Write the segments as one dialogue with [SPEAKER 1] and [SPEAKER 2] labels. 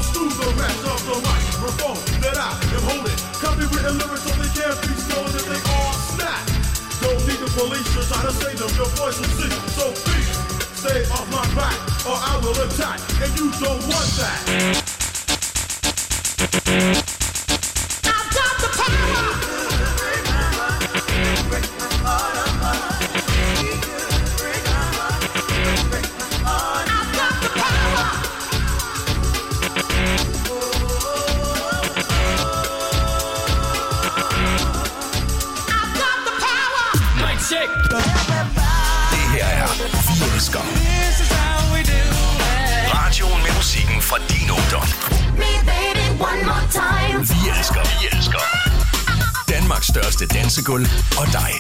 [SPEAKER 1] through the rest of the microphone that I am holding. Copywritten lyrics so they can't be stolen if they all snap. Don't need the police to try to save them, your voice is sick. So please, stay off my back or I will attack. And you don't want that. I've got the power. Break my heart apart. Break my heart. Break my heart. I've got the power. I've got the power. Mic check.
[SPEAKER 2] Det her er Vi Elsker. Radioen med musikken fra din ungdom. Vi elsker, vi elsker. Danmarks største dansegulv og dig.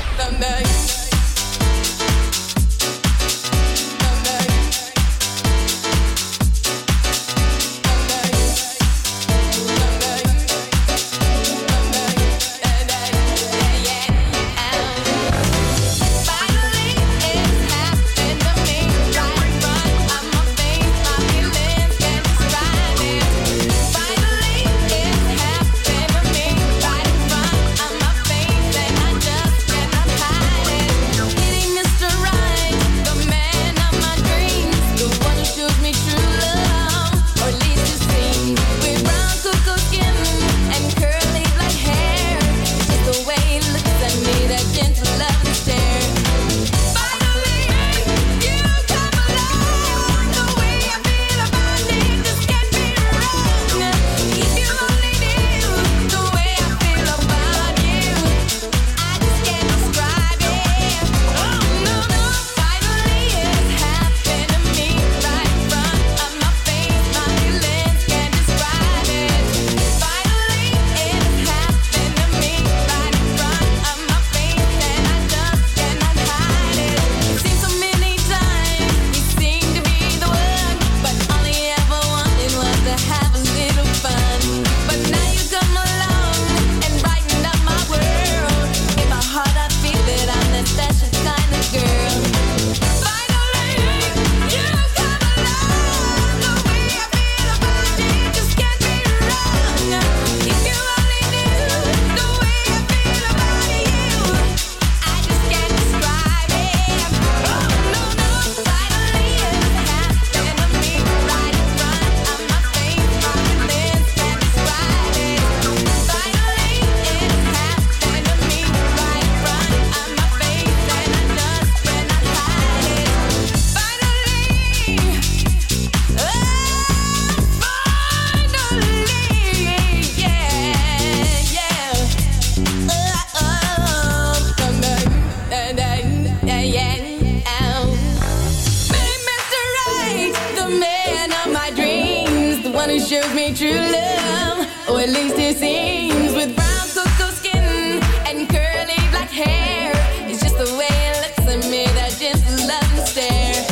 [SPEAKER 3] shows me true love, or at least it seems. With brown cocoa skin and curly black hair, it's just the way it looks at me, that gentle love and stare.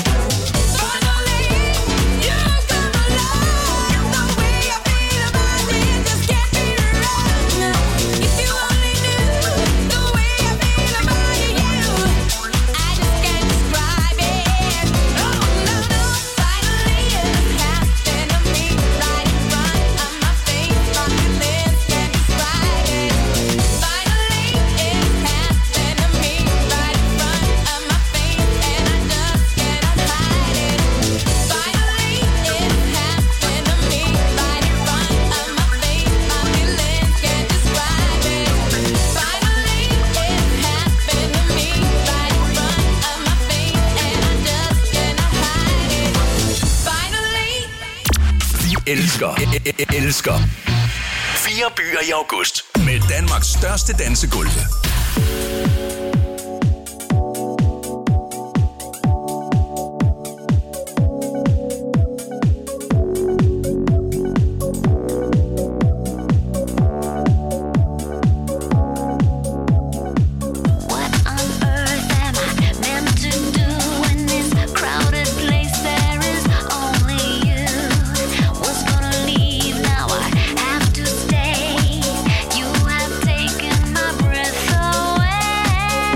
[SPEAKER 3] Finally, you come along. The way I feel about it just can't be wrong. If you only knew the way I feel about you, I just can't describe it. Oh no, no, finally it happened to me right in front of my face. My feelings can't describe it. Finally it happened to me right in front of my face, and I just cannot hide it. Finally it happened to me right in front of my face. My feelings can't describe it. Finally it happened to me right in front of my face, and I just cannot hide it. Finally.
[SPEAKER 2] Vi elsker 4 byer i august med Danmarks største dansegulv.
[SPEAKER 4] What on earth am I meant to do in this crowded place? There is only you. Was gonna leave, now I have to stay. You have taken my breath away.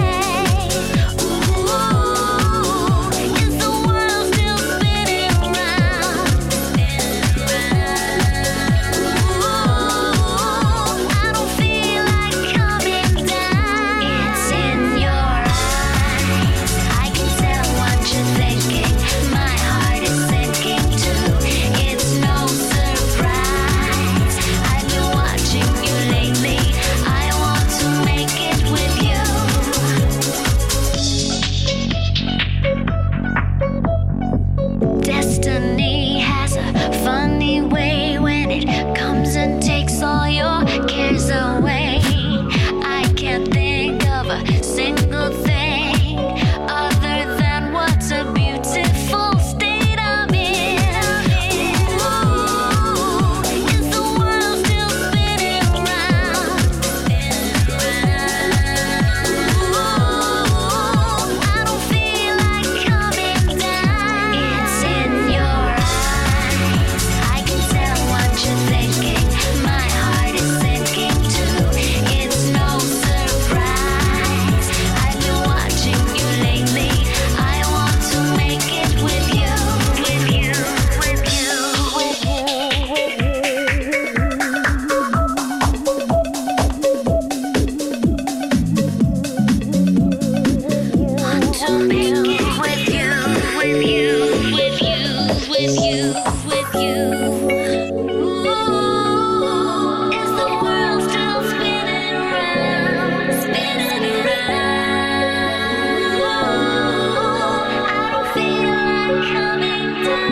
[SPEAKER 4] to make it with you, with you, with you, with you, with you. Ooh, is the world still spinning around, spinning around? Ooh, I don't feel like coming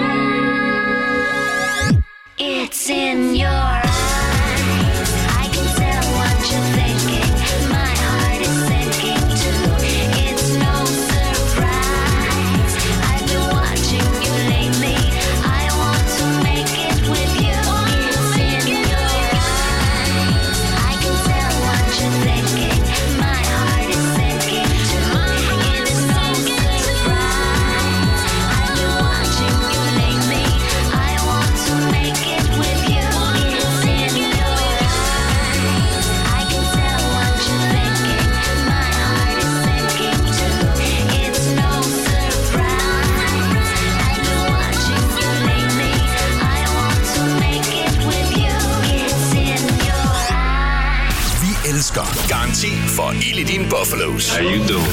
[SPEAKER 4] down. It's in your eyes, I can tell what you're thinking. My heart is sinking too. It's no surprise. I've been watching you lately. I want to make it with you. It's in your eyes, I can tell what you're thinking. My heart is sinking too. It's no surprise. I've been watching you lately. I want to make it with you. It's in your eyes, I can tell what you're thinking. My heart is sinking too. It's no surprise. I've been watching you lately. I want to make it with you. It's in your eyes.
[SPEAKER 2] Vi elsker Garanti for ild i dine Buffalos.
[SPEAKER 5] How you doing?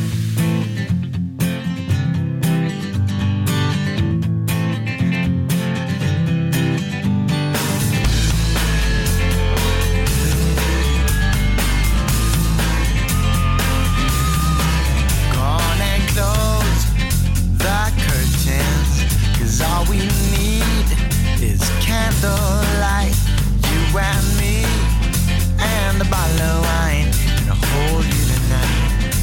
[SPEAKER 6] Gone and close the curtains, 'cause all we need is candlelight. You and me and a bottle of wine, and I'll hold you tonight.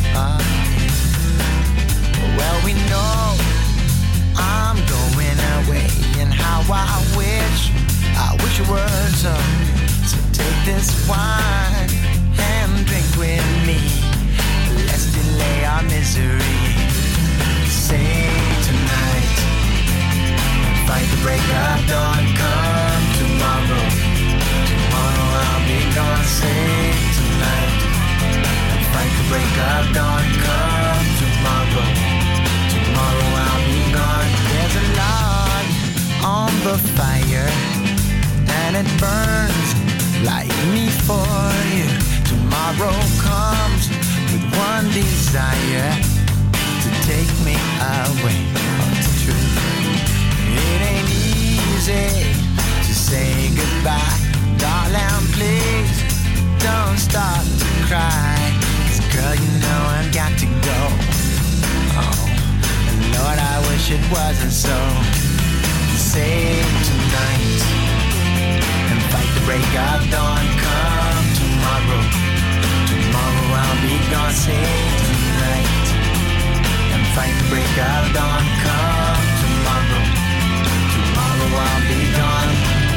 [SPEAKER 6] Well, we know I'm going away, and how I wish it were so. So take this wine and drink with me. Let's delay our misery. Save tonight, fight the break of dawn. Come tomorrow, tomorrow I'll be gone. Save tonight, fight the break of dawn. Come tomorrow, tomorrow I'll be gone. There's a log on the fire, and it burns like me for you. Tomorrow comes with one desire, to take me away. Oh, it's true. It ain't easy to say goodbye. Darling, please don't start to cry, 'cause girl, you know I've got to go. Oh, and Lord, I wish it wasn't so. Save tonight and fight the break of dawn. Come tomorrow, tomorrow I'll be gone. Save tonight and fight the break of dawn. Come tomorrow, tomorrow I'll be gone.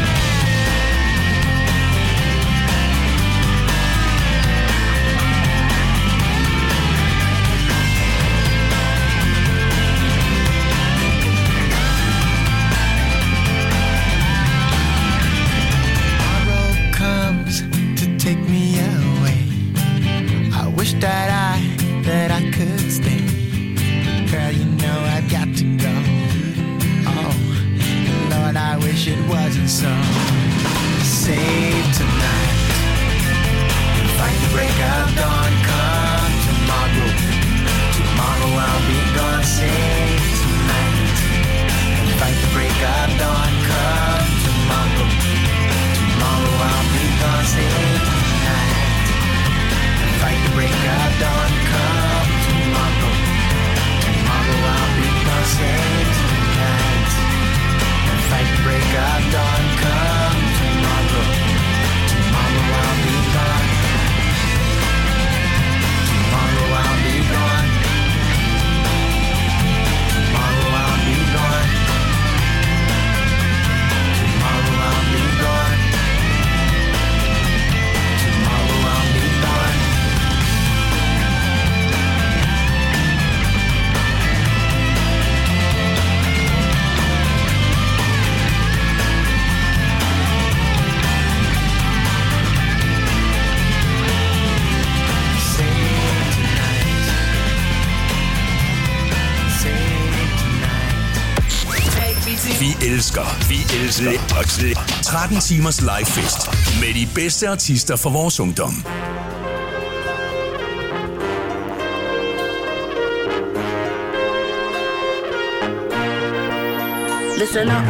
[SPEAKER 6] Tomorrow comes to take me away. I wish that I could stay. Girl, you know I've got to go. Oh, Lord, I wish it wasn't so. Save tonight, fight the break of dawn. Come tomorrow, tomorrow I'll be gone. Save tonight, fight the break of dawn. Come tomorrow, tomorrow I'll be gone. Save tonight, fight the break of dawn. Come tomorrow, tomorrow I'll be gone. Save tonight, fight the break of dawn. Come tomorrow, tomorrow I'll be gone. Tomorrow I'll be gone. Tomorrow I'll be gone. Tomorrow I'll be gone. Tomorrow I'll be gone.
[SPEAKER 2] Vi elsker 13 timers livefest med de bedste artister fra vores ungdom.
[SPEAKER 5] Listen up.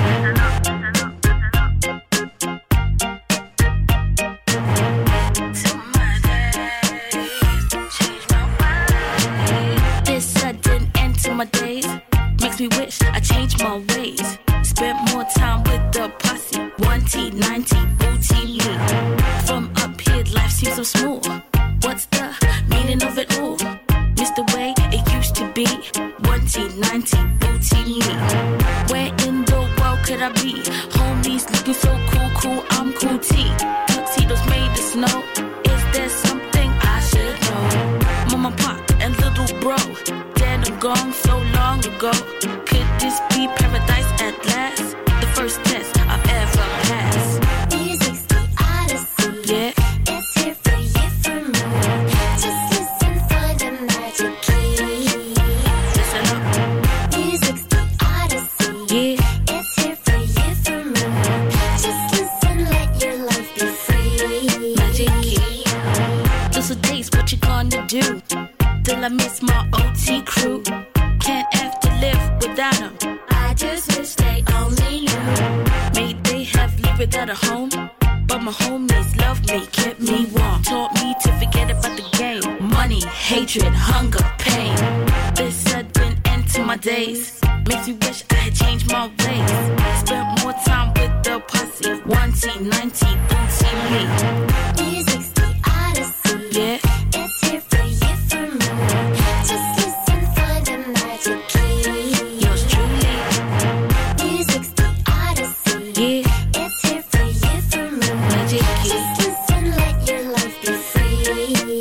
[SPEAKER 5] This sudden end to my days makes me wish I changed my ways. Spent more time with the posse. 1T, 90, booty me. From up here, life seems so small. What's the meaning of it all? Missed the way it used to be. 1T, 90, booty me. Where in the world could I be? Homies looking so cool, I'm cool T. Tuxedos made of snow. Is there something I should know? Mama, pop, and little bro. Dead and gone so long ago. Could this be paradise at last? The first test I've ever passed.
[SPEAKER 4] Music's the odyssey.
[SPEAKER 5] Yeah.
[SPEAKER 4] It's here for you, for me. Just listen for the magic key.
[SPEAKER 5] Listen up.
[SPEAKER 4] Music's the odyssey.
[SPEAKER 5] Yeah.
[SPEAKER 4] It's here for you, for me. Just listen, let your life be free.
[SPEAKER 5] Magic key. Those are days, what you gonna do? Till I miss my OT crew. Can't have to live without them.
[SPEAKER 4] I just wish they only knew.
[SPEAKER 5] May they have lived without a home, but my homies loved me, kept me warm, taught me to forget about the game. Money, hatred, hunger, pain. This sudden end to my days makes me wish I had changed my ways. Spent more time with the posse. 1T, 90, booty me.
[SPEAKER 4] Music's the odyssey.
[SPEAKER 5] Yeah.
[SPEAKER 4] It's here for you, for me. Just listen for the magic key.
[SPEAKER 5] Yours truly.
[SPEAKER 4] Music's the odyssey.
[SPEAKER 5] Yeah.
[SPEAKER 4] It's here for you, for me.
[SPEAKER 5] Magic key.
[SPEAKER 4] Just listen, let your life be free.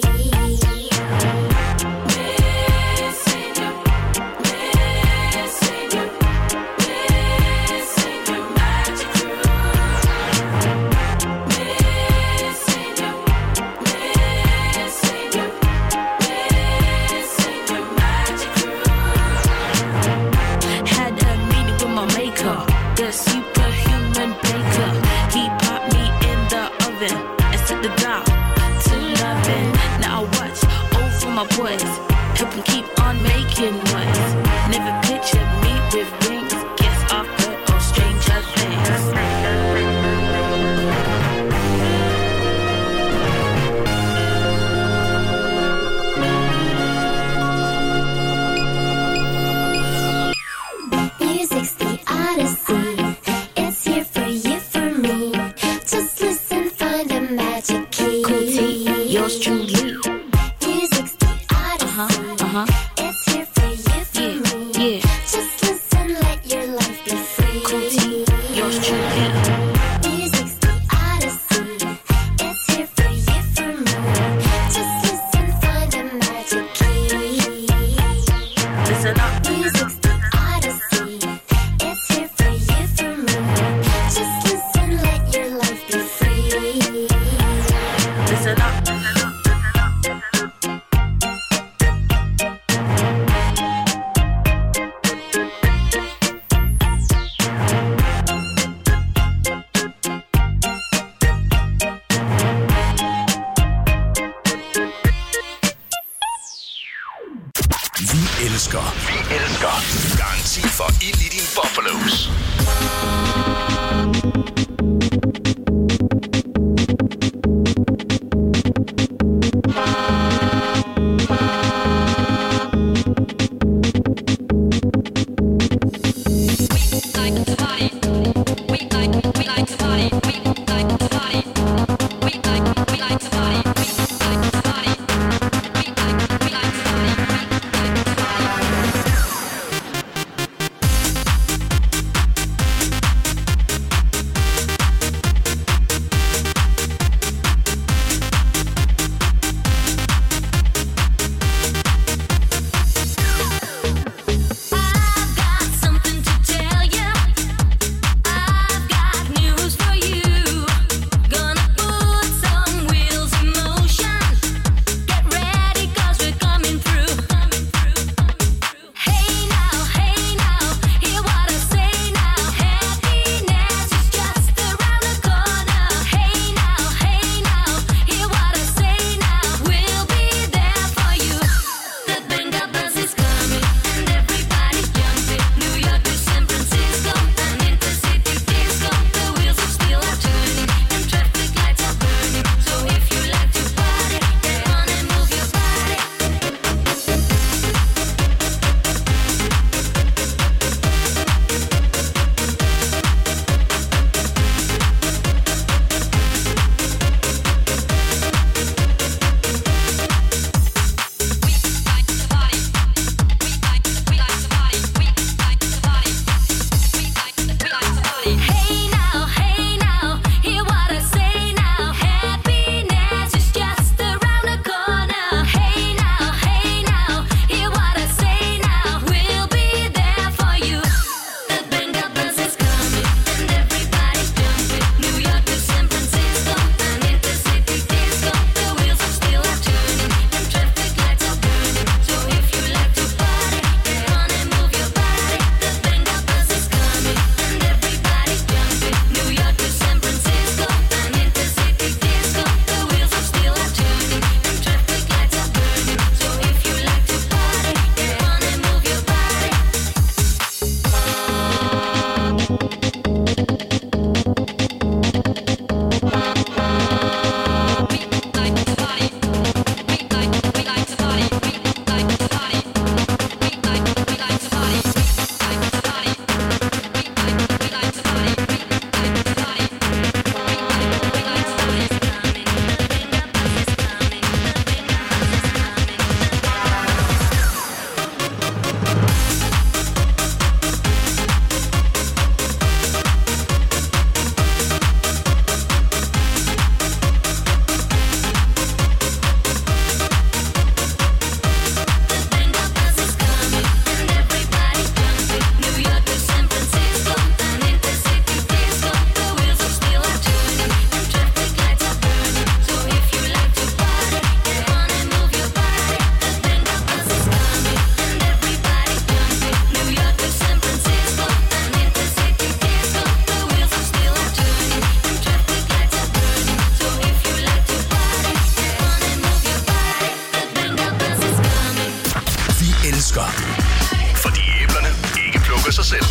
[SPEAKER 5] Had a meeting with my maker, the superhuman baker. He popped me in the oven and set the dial to loving. Now I watch over my boys, help them keep on making noise. Never pictured me with wings. Guess I've heard all stranger things.
[SPEAKER 4] Music's the odyssey. It's here for you, for me. Just listen, find a magic key.
[SPEAKER 5] Cool T, yours truly.
[SPEAKER 4] Music's the odyssey. It's here for you, for me.
[SPEAKER 5] Yeah.
[SPEAKER 4] Just listen, let your life be free.
[SPEAKER 5] Cool T, yours truly.
[SPEAKER 4] Music's the odyssey. It's here for you, for me. Just listen, find a magic key.
[SPEAKER 5] Listen up.
[SPEAKER 4] Music's the odyssey. It's here for you, for me. Just listen, let your life be free.
[SPEAKER 5] Listen up.
[SPEAKER 2] Vi elsker Garanti for ild i din boblerose. Fordi æblerne ikke plukker sig selv.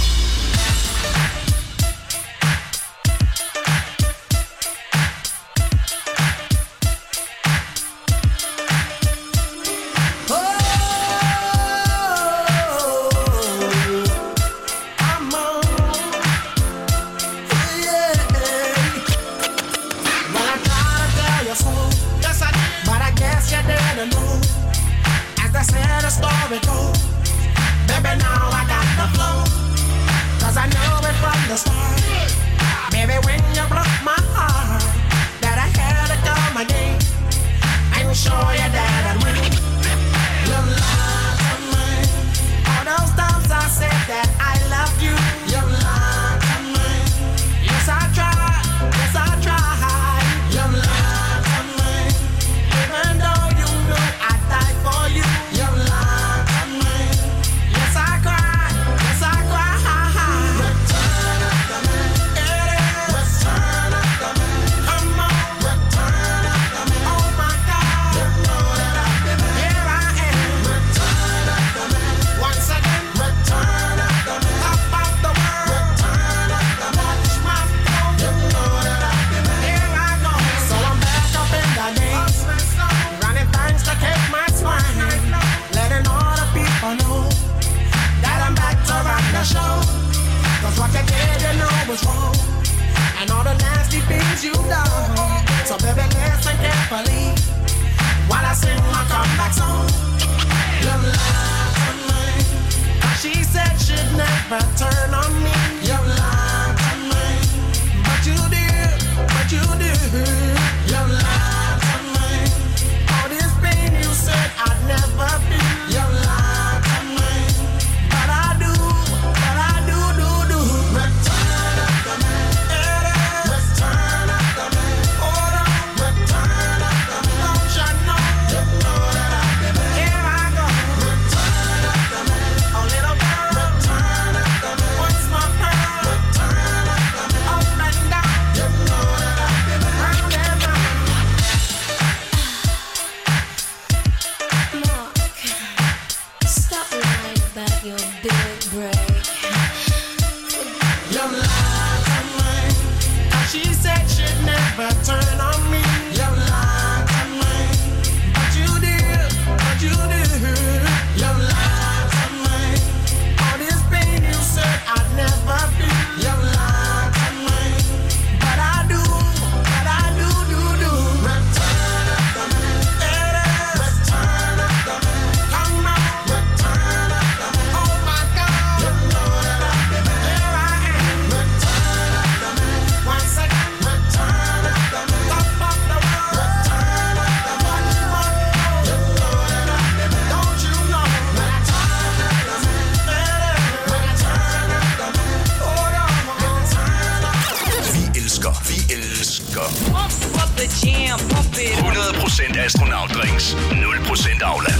[SPEAKER 2] Astronautdrinks, 0% Aula.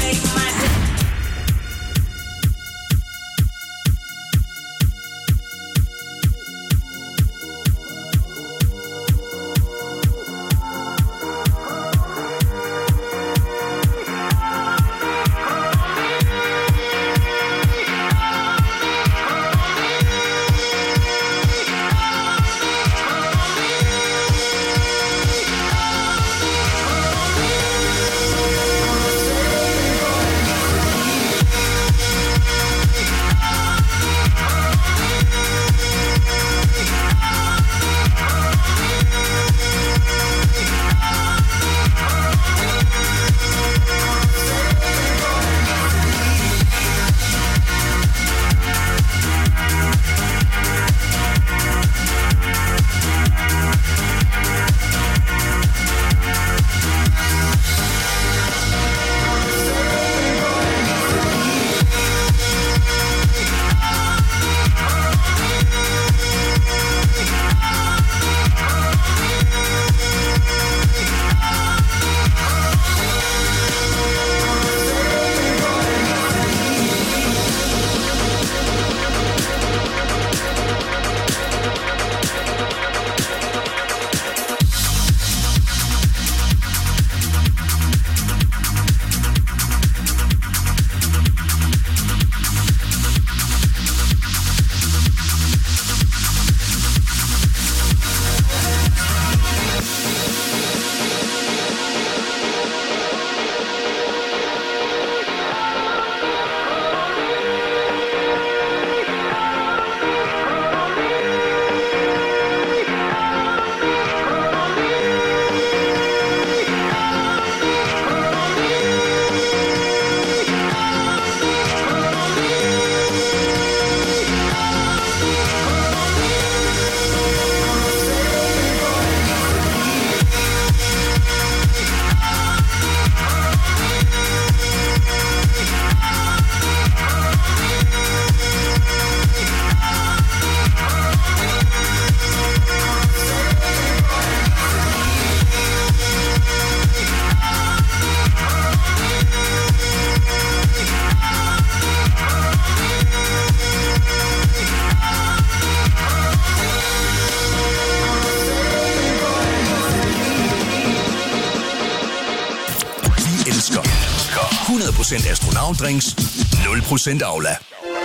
[SPEAKER 2] 0% astronautdrinks, 0% Aula.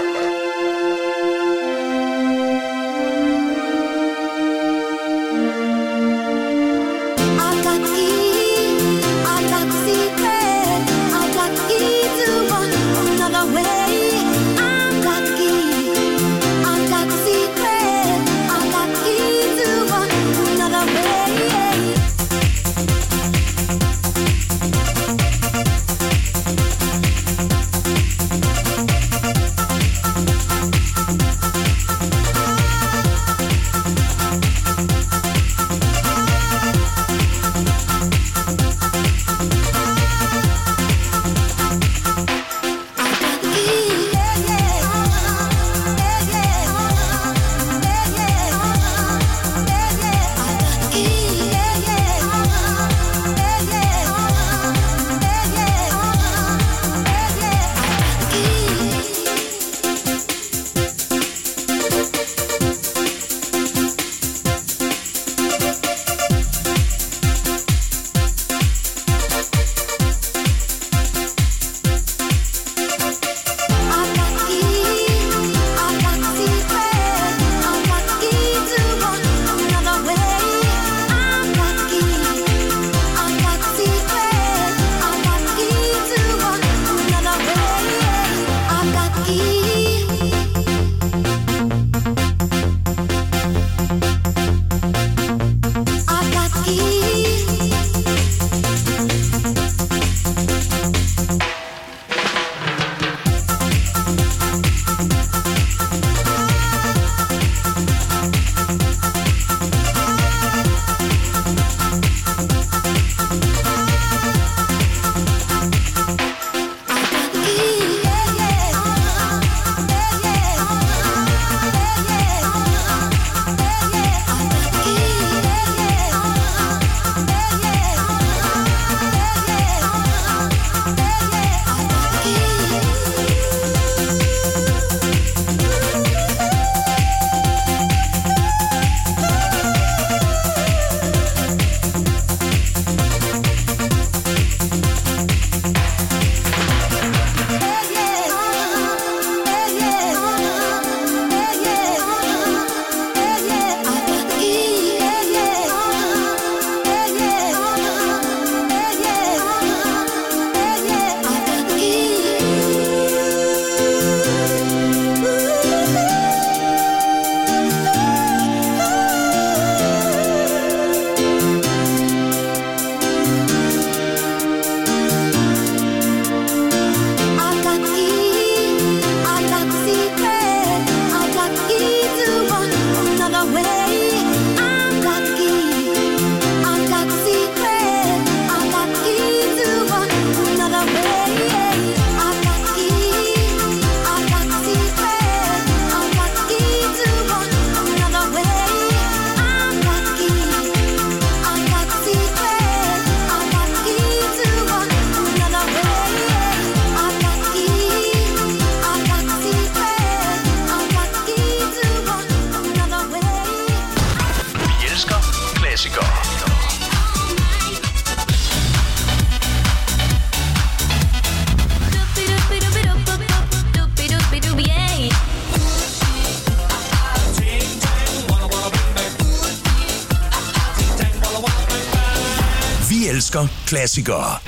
[SPEAKER 2] elsker klassikere.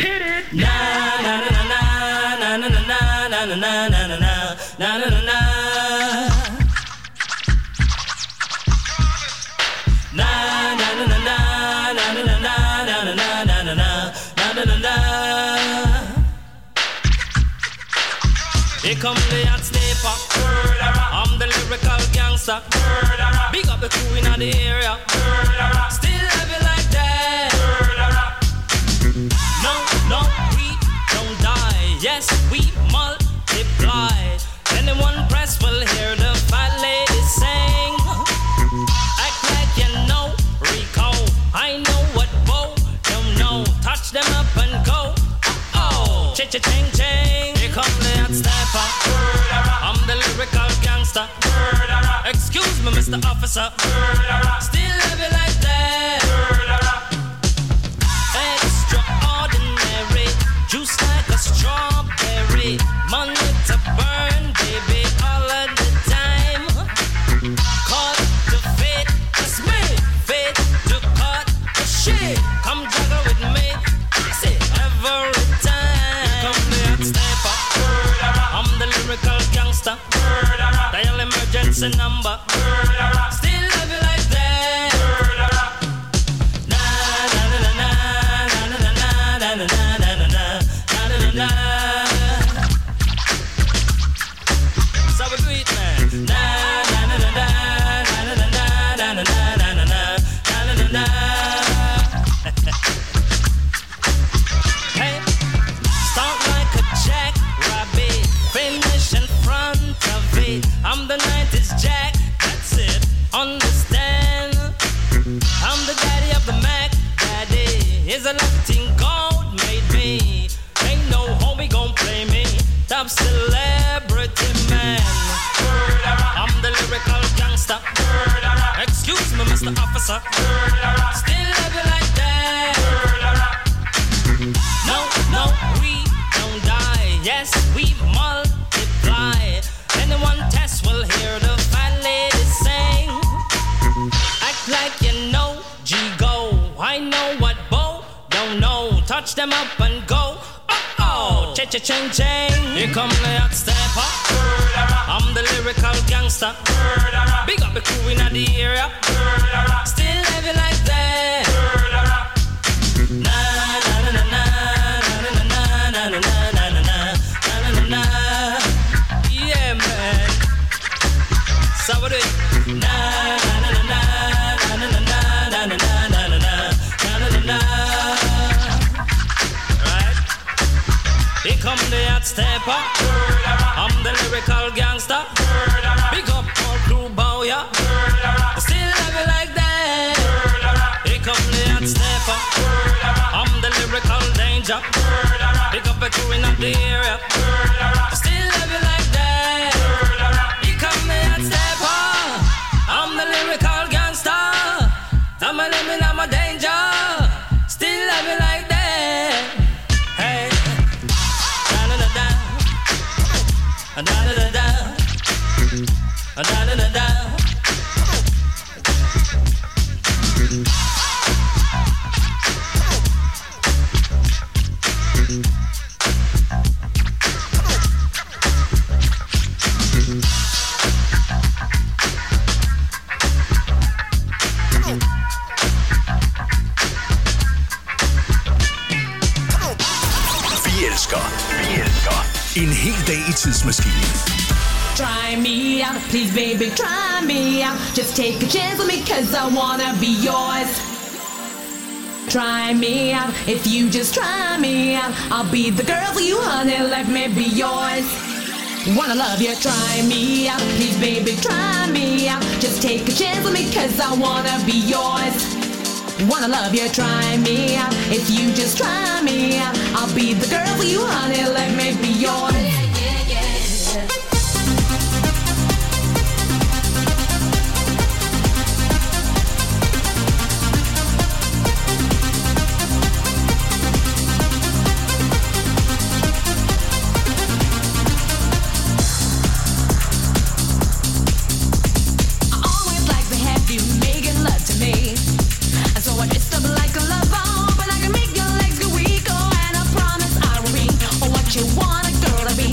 [SPEAKER 7] Here come the hot stepper. I'm the lyrical gangster. Big up the crew in the area. Still have it like that. No, no, we don't die. Yes, we multiply. Anyone press will hear the fat lady sing. Act like you know Rico. I know what Bo don't know. Touch them up and go. Oh, cha-cha-ching-ching. Here come the hot stepper. I'm the lyrical gangster. Excuse me, Mr. Officer. Still have it like that. Extraordinary, juice like a strawberry. just a number. Still love you like that. Na na na na na na na na na na na na na na. So we do it, man. Na na na na na na na na na na na na na. Hey, start like a jackrabbit, finish in front of it. I'm the 90s Jack, that's it. Understand? I'm the daddy of the Mac. Daddy is a Latin gold made me. Ain't no homie gon' play me. Top celebrity man. I'm the lyrical gangster. Excuse me, Mr. Officer. Still love you like that. No, no, we don't die. Yes, we multiply. Anyone test will hear the fat lady sing. Act like you know G-Go. I know what Bo don't know. Touch them up and go. Oh, cha-cha-ching-ching. Here come the hot stepper. I'm the lyrical gangster. Big up the crew in the area. Still love you like that. Na na na na na na na na na na na na na. Yeah, man. So what do it? Na na na na na na na na na na na na. Right? Here come the hot stepper. I'm the lyrical gangster. Big up all crew bow, yeah. Still love you like that. Here come the hot stepper. I'm the lyrical danger. Big up the crew in the area. Still love you like that. Here come the hot stepper. I'm the lyrical gangster. I'm a limit, I'm a danger. Still love you like that. Hey, da da da da, da da da da, da da da da.
[SPEAKER 2] Vi elsker en hel dag i tidsmaskinen.
[SPEAKER 3] Try me out, please baby, try me out. Just take a chance with me, cause I wanna be yours. Try me out, if you just try me out, I'll be the girl for you, honey, let me be yours. Wanna love you, try me out, please baby, try me out. Just take a chance with me, cause I wanna be yours. Wanna love you, try me out, if you just try me out, I'll be the girl for you, honey, let me be yours.
[SPEAKER 8] Wanna girl to be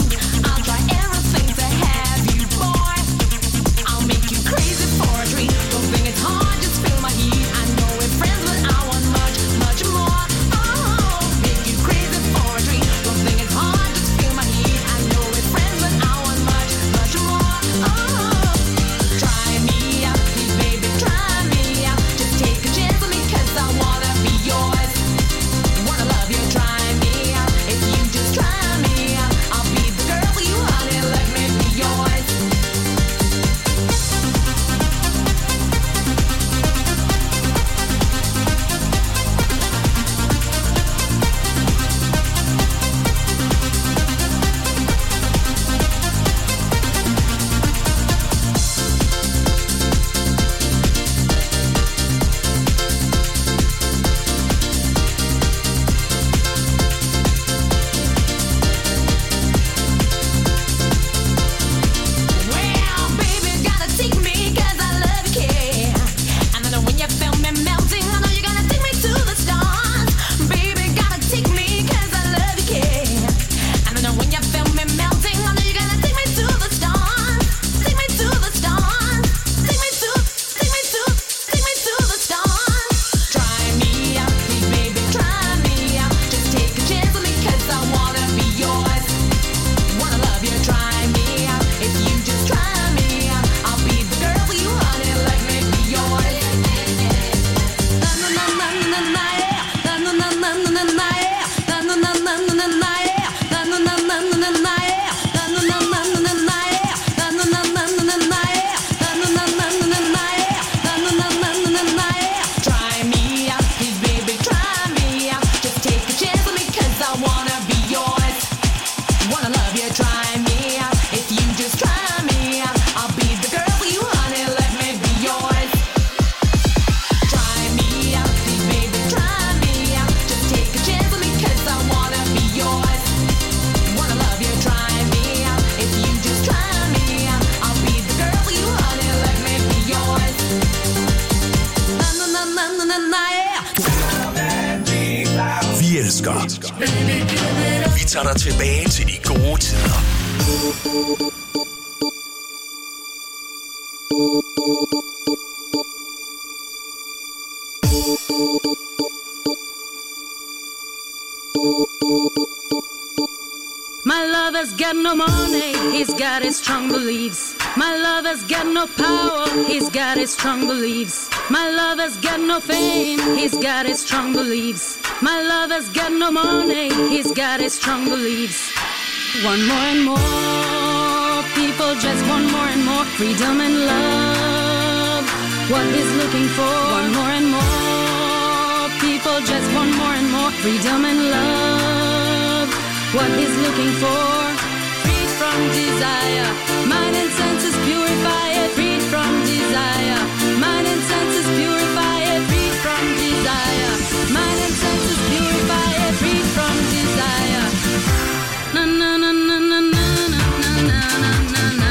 [SPEAKER 2] elsker. Vi tager dig tilbage til de gode tider.
[SPEAKER 8] My lover's got no money, he's got his strong beliefs. My lover's got no power, he's got his strong beliefs. My lover's got no fame, he's got his strong beliefs. My lover's got no money, he's got his strong beliefs. One more and more, people just want more and more freedom and love. What he's looking for, one more and more, people just want more and more freedom and love. What he's looking for, freed from desire, mind and senses purify it, freed from desire, mind and senses purify it, freed from desire, mind and senses purify it, freed from desire. Na na na na na na na na na na na.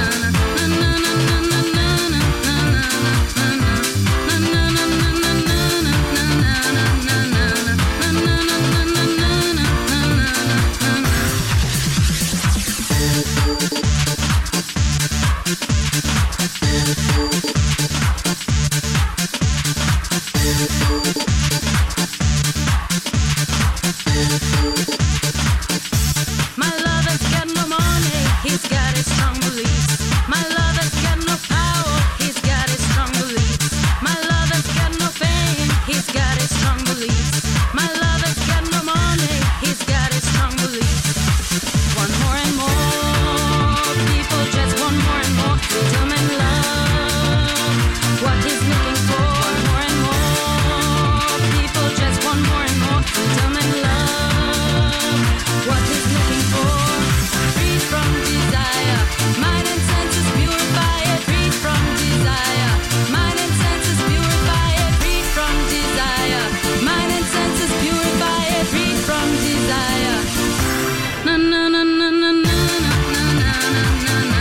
[SPEAKER 8] My lover's got no money, he's got his strong beliefs. My lover's got no power, he's got his strong beliefs. My lover's got no fame, he's got his strong beliefs. My lover's got no money, he's got his strong beliefs. One more and more, people just want more and more freedom and love. What he's looking for, one more and more, people just want more and more freedom and love. What he's looking for, free from desire, mind and senses purify it, free from desire, mind and senses purify it, free from desire, mind and senses purify it, free from desire. Na na na na na na na na na na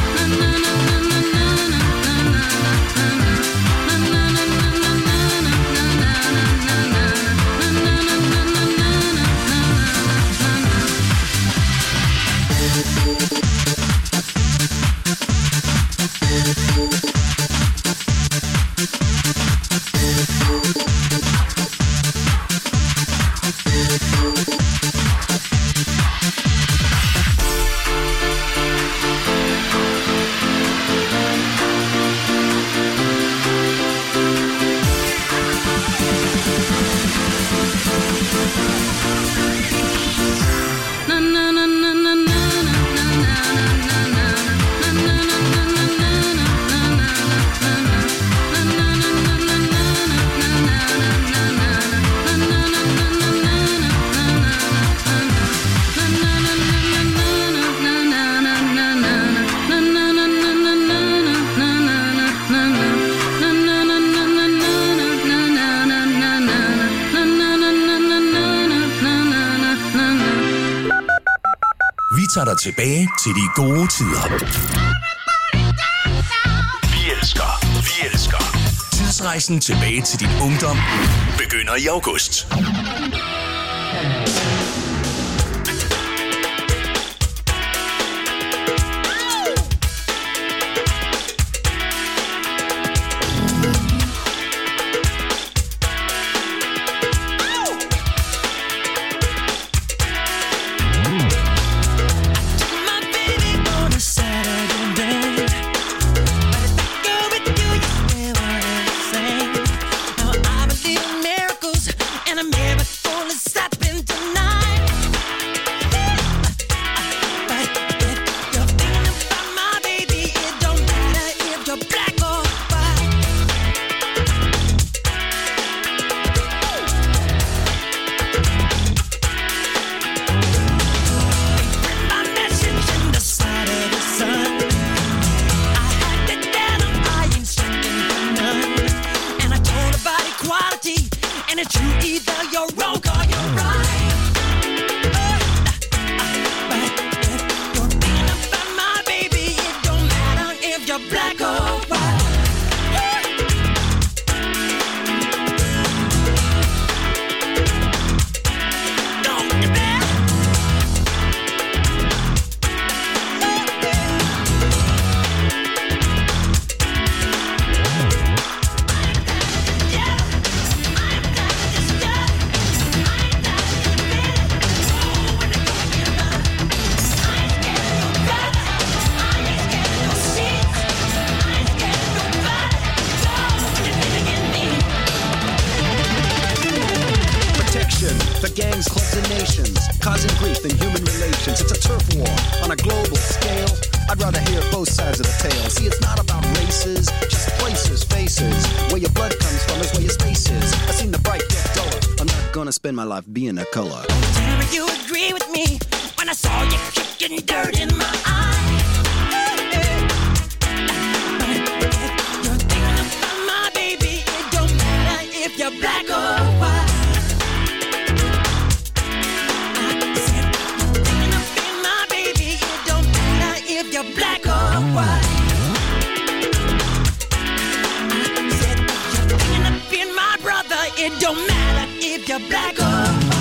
[SPEAKER 2] Vi tager dig tilbage til de gode tider. Vi elsker. Tidsrejsen tilbage til din ungdom begynder i august.
[SPEAKER 6] Don't
[SPEAKER 9] at both sides of the tale. See, it's not about races, just places, faces. Where your blood comes from is where your space is. I seen the bright get duller. I'm not gonna spend my life being a color.
[SPEAKER 6] Tell me you agree with me when I saw you kicking dirt in my eye. You're thinking about my baby. It don't matter if you're black or white. You're black or white. I said you're thinking of being my brother. It don't matter if you're black or white.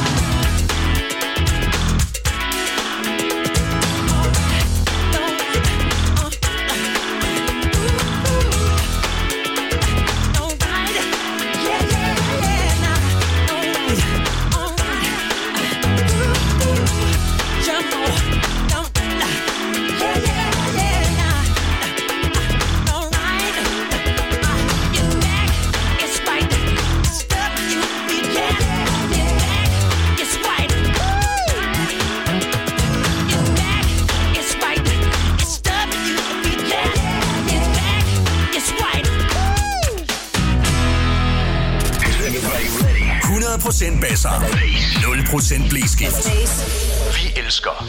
[SPEAKER 2] Basser. 0% blæskift. Vi elsker.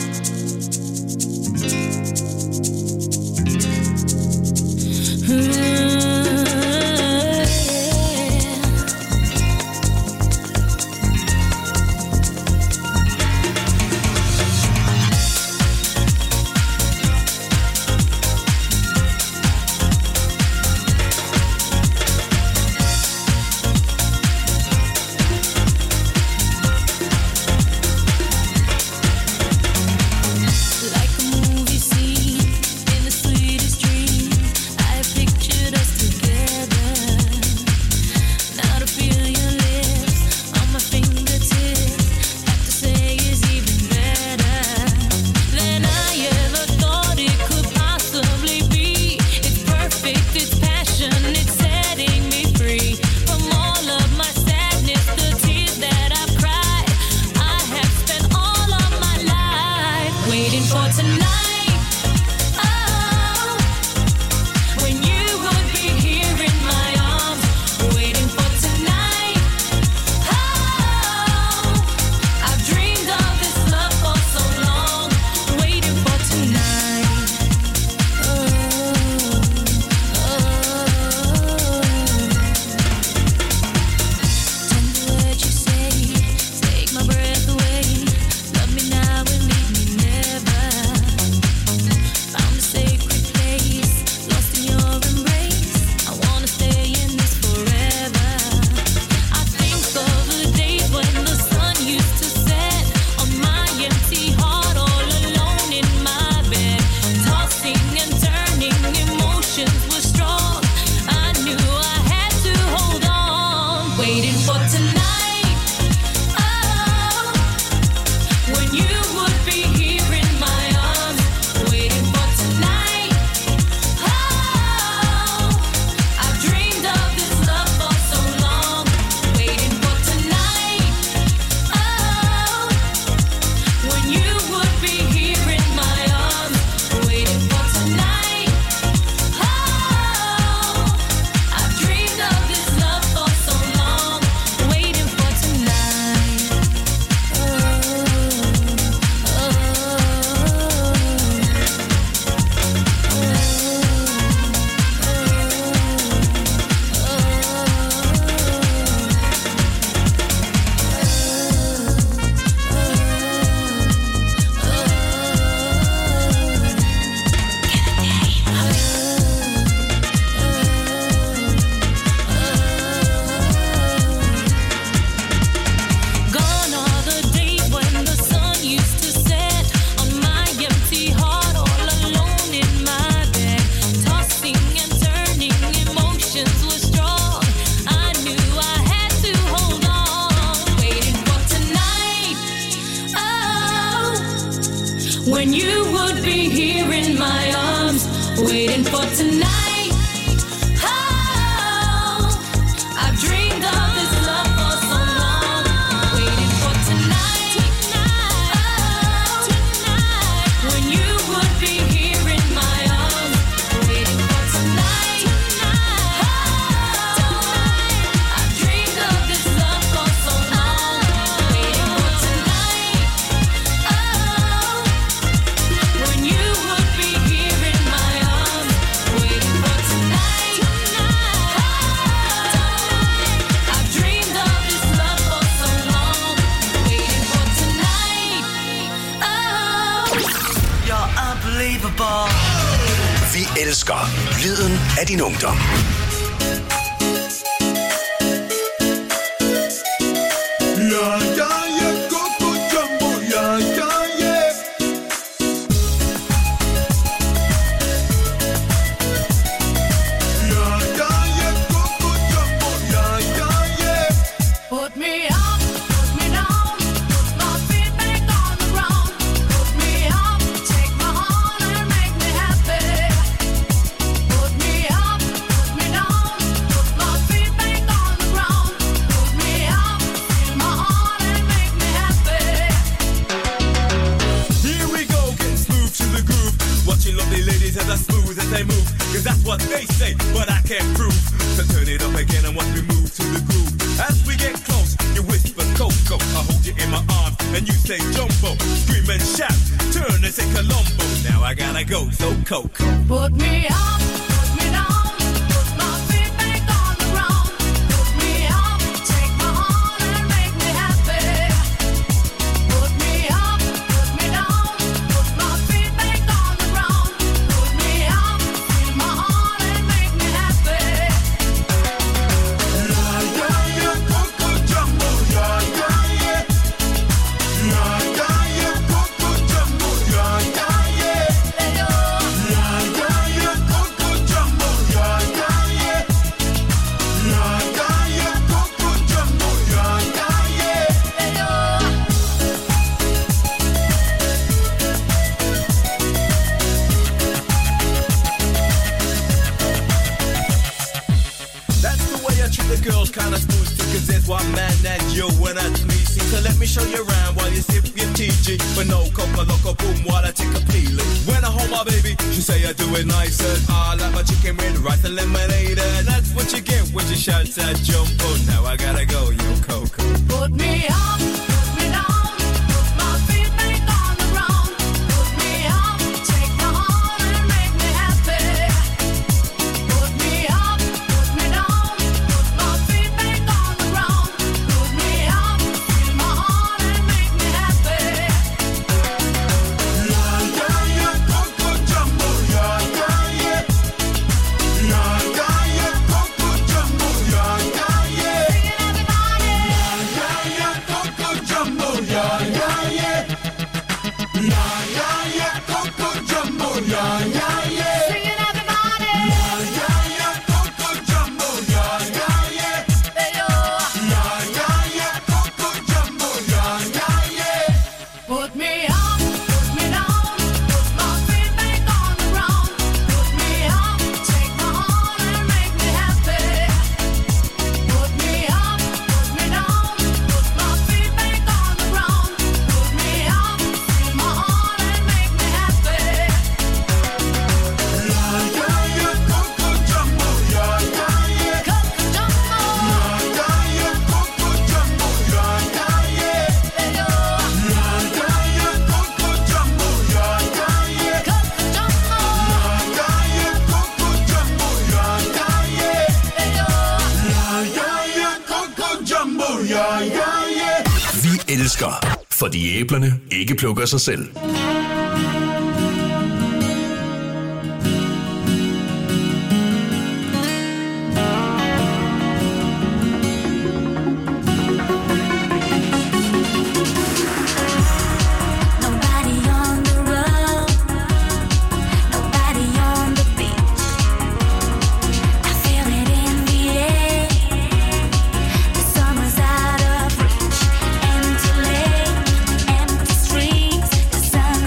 [SPEAKER 8] when you would be here in my arms, waiting for tonight. Oh, I've dreamed of this love for so long, waiting for tonight. Oh, tonight, when you would be here in my arms.
[SPEAKER 2] elsker lyden af din ungdom. Elsker, fordi æblerne ikke plukker sig selv.
[SPEAKER 4] Sun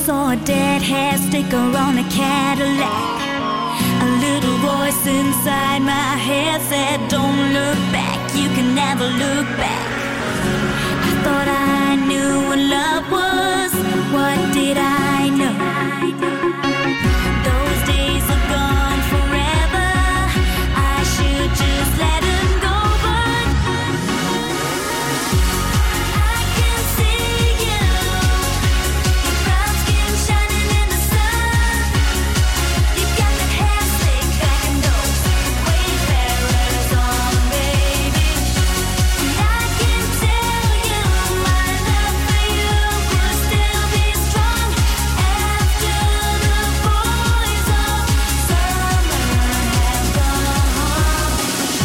[SPEAKER 10] saw a dead hair sticker on a Cadillac. A little voice inside my head said, don't look back, you can never look back. I thought I knew what love was, what did I know? Those days are gone forever, I should just let them go, but I can see you, your brown skin shining in the sun. You got that hair slick back and those wayfarers on, baby. And I can tell you my love for you will still be strong after the boys of summer have gone.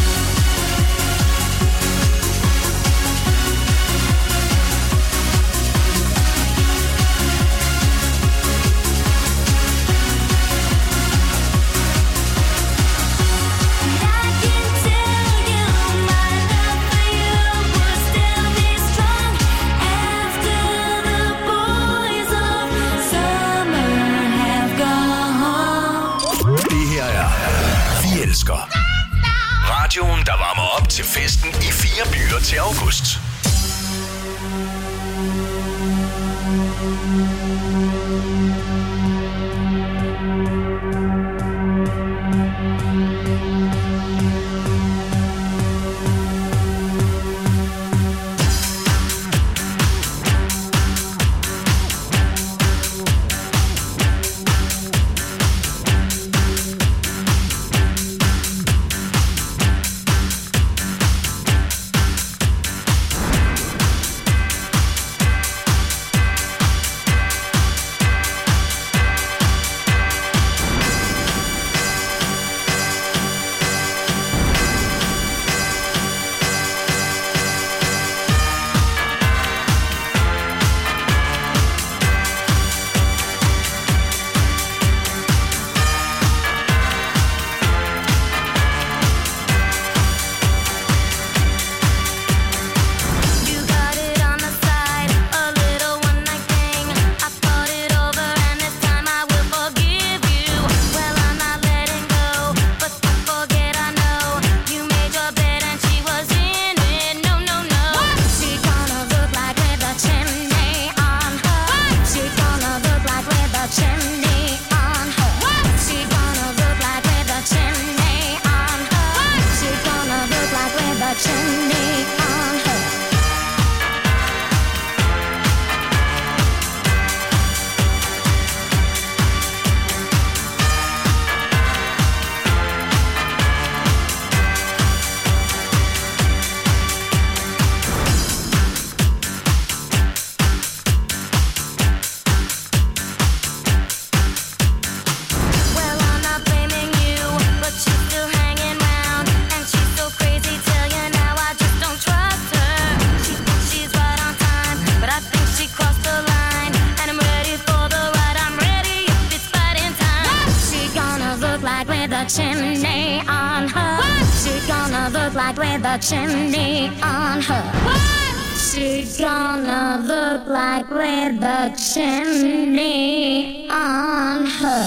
[SPEAKER 10] And I can tell you my love for you will still be strong after the boys of summer have gone.
[SPEAKER 2] Det her er Vi Elsker. Radioen, der varmer op til festen i 4 byer til august.
[SPEAKER 10] You got it on the side, a little one night thing. I thought it over and this time I will forgive you. Well, I'm not letting go, but don't forget I know you made your bed and she was in it. No, no, no. She gonna look like with a chimney on her. She gonna look like with a chimney on her. She gonna look like with a chimney on her. She gonna look like with a chimney on her. Well, I'm not blaming you, but she's still hanging round, and she's so crazy till you now I just don't trust her. She thinks she's right on time, but I think she crossed the line, and I'm ready for the ride. I'm ready if it's fighting time. She gonna look like with a chimney on her. She gonna look like with a chimney on her. She gonna look like with a chimney on her.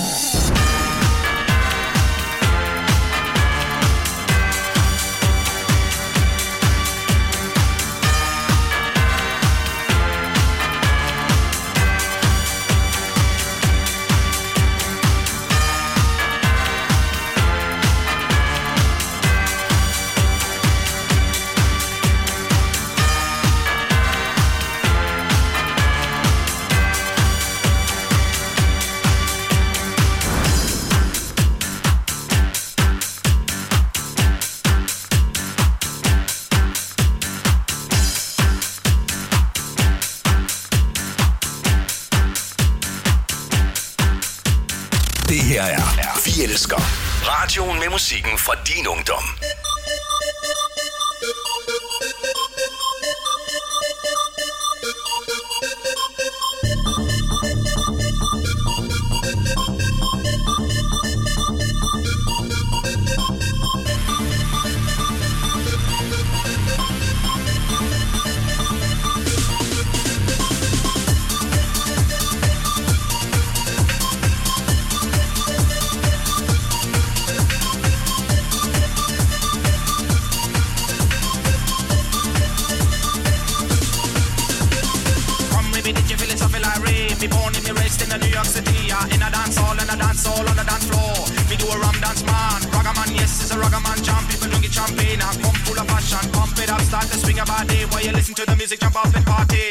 [SPEAKER 2] Det her er Vi Elsker. Radioen med musikken fra din ungdom.
[SPEAKER 11] till I reign. Me born in me raised in the New York City. In a dance hall and a dance hall on the dance floor. Me do a rum dance man. Ragaman, yes, it's a ragaman jump. People drink it champagne and come full of passion. Pump it up, start to swing your body while you listen to the music, jump up and party.